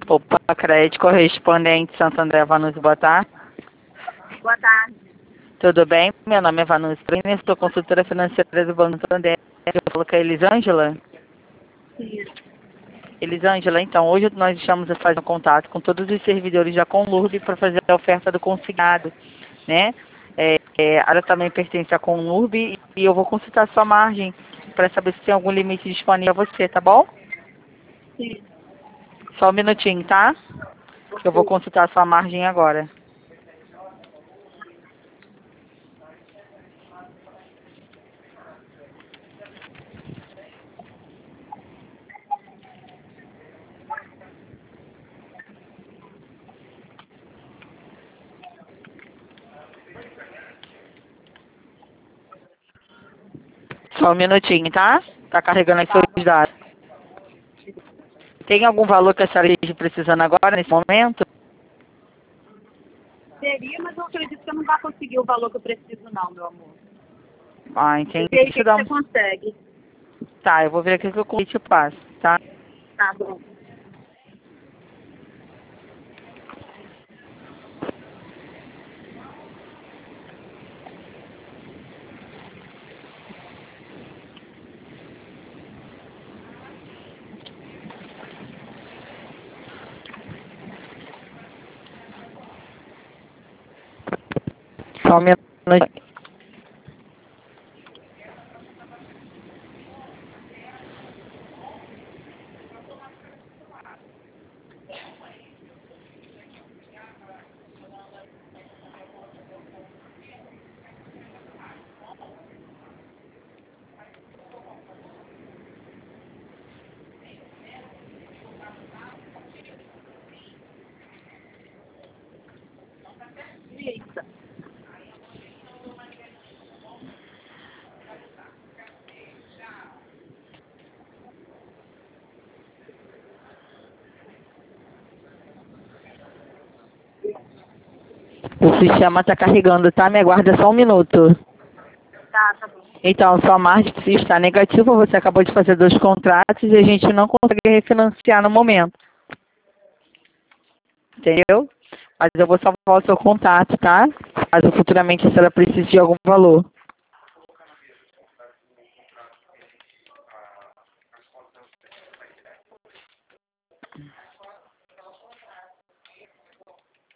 Opa, crédito correspondente Santo André, Vanucci, boa tarde. Boa tarde. Tudo bem? Meu nome é Vanucci, sou consultora financeira do Banco Santander. Eu falo com a Elisângela. Isso. Elisângela, então, hoje nós estamos fazendo contato com todos os servidores da Conlurb para fazer a oferta do consignado, né? Ela também pertence à Conlurb e eu vou consultar sua margem para saber se tem algum limite disponível a você, tá bom? Sim. Só um minutinho, tá? Eu vou consultar sua margem agora. Só um minutinho, tá? Tá carregando aí seus dados. Tem algum valor que a senhora esteja precisando agora, nesse momento? Seria, mas eu acredito que eu não vou conseguir o valor que eu preciso não, meu amor. Ah, entendi. Vê aí o Deixa que eu dar você um... consegue. Tá, eu vou ver aqui o que eu te passo, tá? Tá bom. Só um minutinho. Isso. O sistema tá carregando, tá? Me aguarda só um minuto. Tá bom. Então, sua margem está negativa, você acabou de fazer 2 contratos e a gente não consegue refinanciar no momento. Entendeu? Mas eu vou salvar o seu contato, tá? Caso futuramente a senhora precise de algum valor.